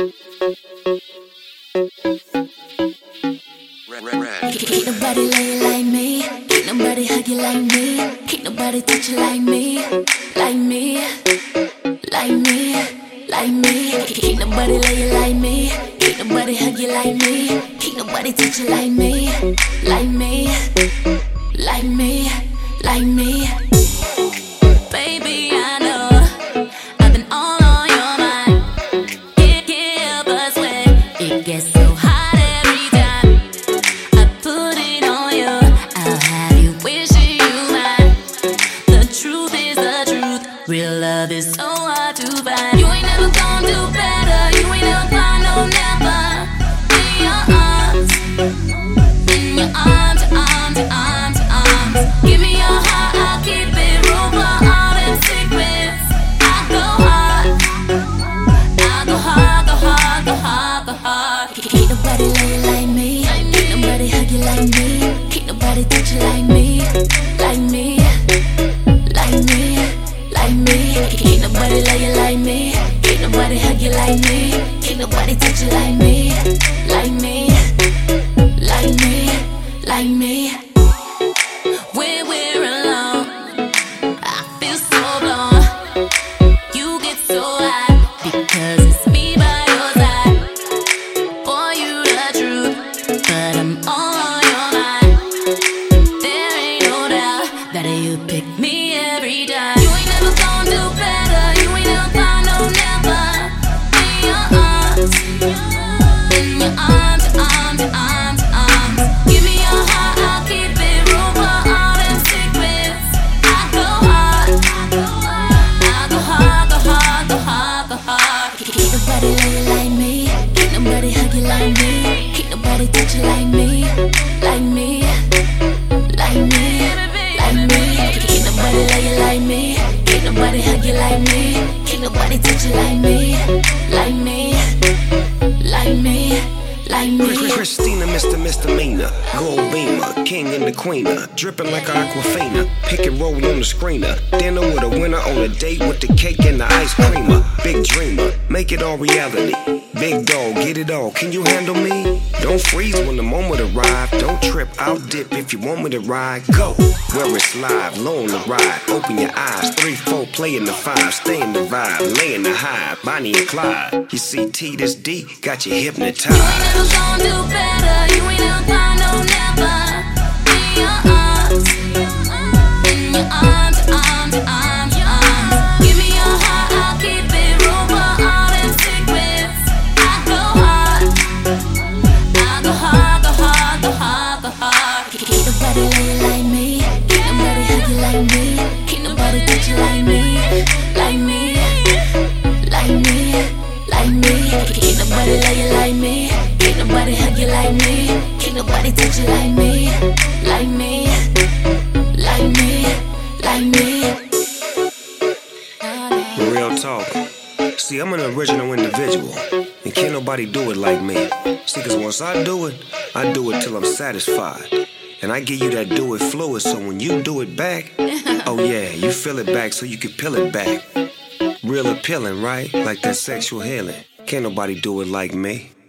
Can't nobody lay you like me. Can't nobody hug you like me. Can't nobody touch you like me. Like me. Like me. Like me. Can't nobody lay you like me. Can't nobody hug you like me. Can't nobody touch you like me. Like me. Like me. Like me. Baby, I know I've been all on your mind. Can't help but sweat. It gets so hot every time I put it on you. I'll have you wishing you mine. The truth is the truth. Real love is so hard to find. You ain't never gonna do better. You ain't never find no never. In your arms, in your arms, your arms, your arms, your arms. Give me your heart, I'll keep it. Room for all them secrets. I go hard, I go hard, go hard, go hard, go hard. Can't nobody lay you like me. Can't nobody hug you like me. Can't nobody touch you like me. Like me. Like me. Like me. Can't nobody lay you like me. Can't nobody hug you like me. Can't nobody touch you like me. Like me. Like me. Like me. When we're alone, I feel so blown. You get so hot because it's me by your side. Boy, you the truth, but I'm all on your mind. There ain't no doubt that you pick me every time. You ain't never gonna do better. You ain't never find no never. In your arms, in your arms, your arms, your arms, your arms. Give me your heart, I'll keep it. Room for all them secrets. I go hard, I go hard, go hard, go hard, go hard. Can't nobody lay you like me. Can't nobody hug you like me. Can't nobody touch you like me. Like me. Like me. Like me. Can't nobody lay you like me. Can't nobody hug you like me. Can't nobody touch you like me. Like me. Like me. Like me. Christina, Mr. Misdemeanor, Gold Beamer, King and the Queener, dripping like Aquafina, pick and roll on the screener, dinner with a winner on a date with the cake and the ice creamer, big dreamer, make it all reality, big dog, get it all, can you handle me? Don't freeze when the moment arrives, don't trip, I'll dip if you want me to ride, go, where it's live, low on the ride, open your eyes, 3-4, play in the 5, stay in the vibe, lay in the high, Bonnie and Clyde, you see T this D, got you hypnotized. You gon' do better. You ain't never find no never. In your arms, in your arms, your arms, your arms, your arms. Give me your heart, I'll keep it. Room for all them secrets. I go hard, I go hard, go hard, go hard, go hard. Can't nobody lay you like me. Can't nobody hug you like me. Can't nobody touch you like me. Like me. Like me. Like me. Can't nobody lay you like me. Can't nobody hug you like me. Can't nobody touch you like me. Like me. Like me. Like me. Real talk. See, I'm an original individual, and can't nobody do it like me. See, cause once I do it till I'm satisfied. And I give you that do it fluid, so when you do it back, oh yeah, you feel it back so you can peel it back. Real appealing, right? Like that sexual healing. Can't nobody do it like me.